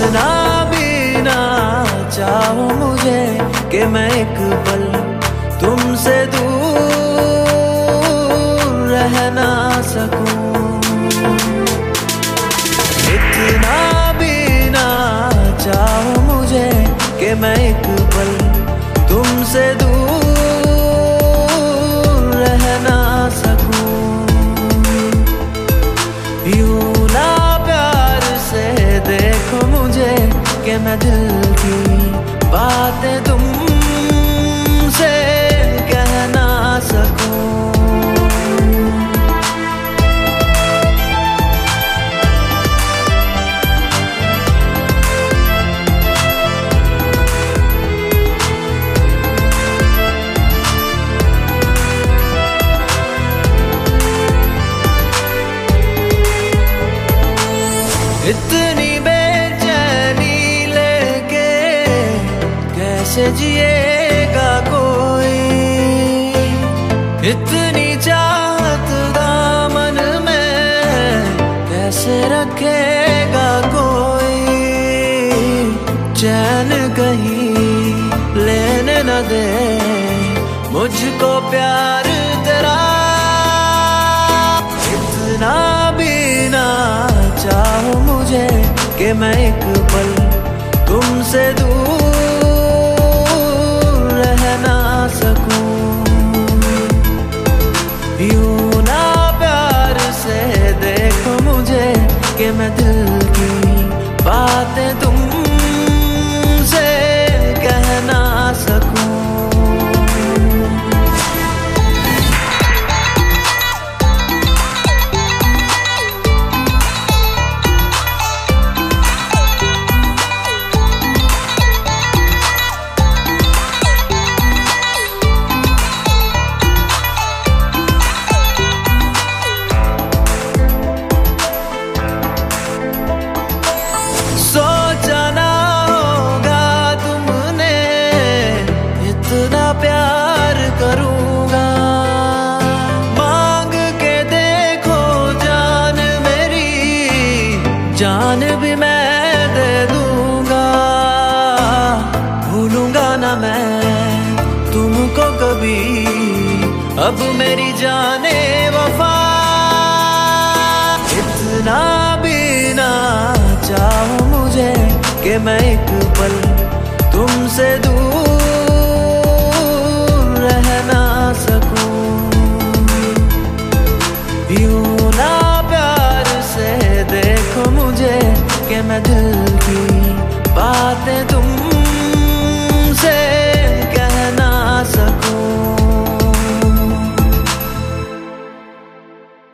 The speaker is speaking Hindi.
इतना भी ना चाहो मुझे कि मैं एक पल तुमसे दूर रह ना सकूं। इतना भी ना चाहो मुझे कि मैं एक पल तुमसे दूर रह ना सकूं। यूं ना प्यार से देखो मुझे कि मैं दिल की बातें तुमसे कह ना सकूं। इतनी बेचैनी लेके कैसे जिएगा कोई, इतनी चाहत दामन में कैसे रखेगा कोई। चैन कहीं लेने न दे मुझको प्यार तेरा। इतना भी ना चाहो मुझे कि मैं एक पल तुमसे दूर रह ना सकूं। यूं ना प्यार से देखो मुझे कि मैं दिल की बातें तुमसे कह ना सकूं। सोचा ना होगा तुमने इतना प्यार करूंगा। मांग के देखो जान मेरी, जान भी मैं दे दूंगा। भूलूंगा ना मैं तुमको कभी, अब मेरी जाने वफा। इतना भी ना चाहो मुझे कि मैं एक पल तुमसे दूर रह ना सकूं। यूं ना प्यार से देखो मुझे कि मैं दिल की बातें तुम